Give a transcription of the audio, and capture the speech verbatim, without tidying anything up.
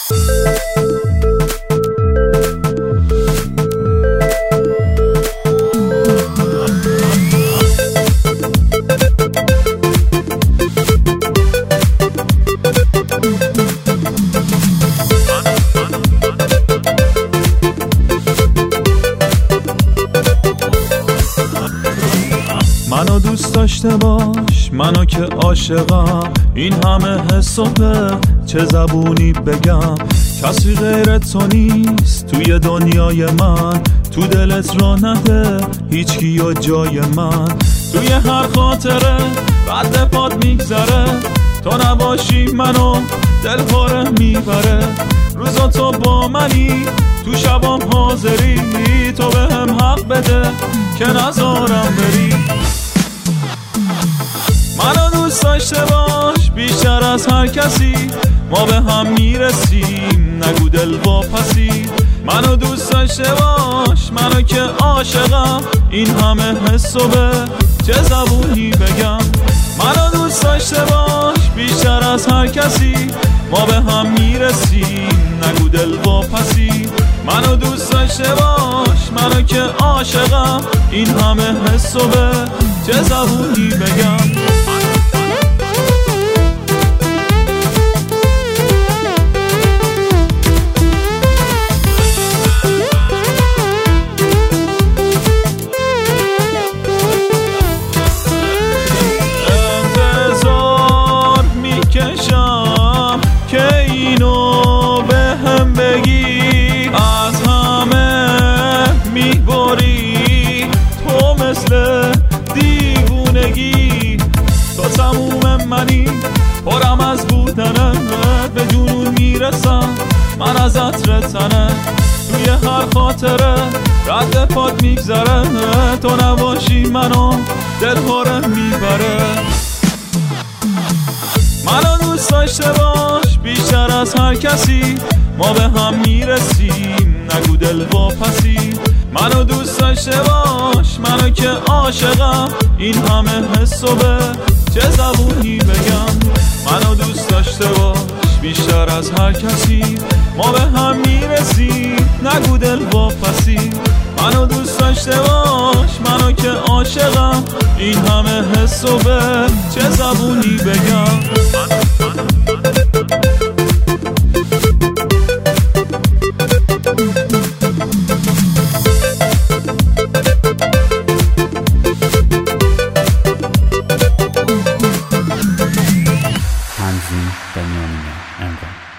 منو دوست داشته باش، منو که عاشقم، این همه حسو به چه زبونی بگم؟ کسی غیر تو نیست توی دنیای من، تو دلت را نده هیچکی و جای من. توی هر خاطره رد پاد میگذره، تو نباشی منو دل پاره میبره. روزا تو با منی، تو شبام حاضری، تو به هم حق بده که نذارم بری. منو دوست داشته باش بیشتر از هر کسی، ما به هم میرسیم نگو دل واپسی. منو دوست داشته باش، منو که عاشقم، این همه حسو به چه زبونی بگم؟ منو دوست داشته باش بیشتر از هر کسی، ما به هم میرسیم نگو دل واپسی. منو دوست داشته باش، منو که عاشقم، این همه حسو به چه زبونی بگم؟ انتظار میکشم که اینو به هم بگی، از همه میبری تو مثل دیوونگی. تو تموم منی، پرم از بودنت، به جنون میرسم من از عطر تنت. توی هر خاطره رد پاد میگذره، تو نباشی منو دل پاره میبره. منو دوست داشته باش بیشتر از هر کسی، ما به هم میرسیم نگو دل واپسی. منو دوست داشته باش، منو که عاشقم، این همه حسو به چه زبونی بگم؟ منو دوست داشته باش بیشتر از هر کسی، ما به هم میرسیم نگو دل واپسی. منو دوست داشته باش، منو که عاشقم، این همه حسو به چه زبونی بگم؟ تنظیم بنیامین انقا.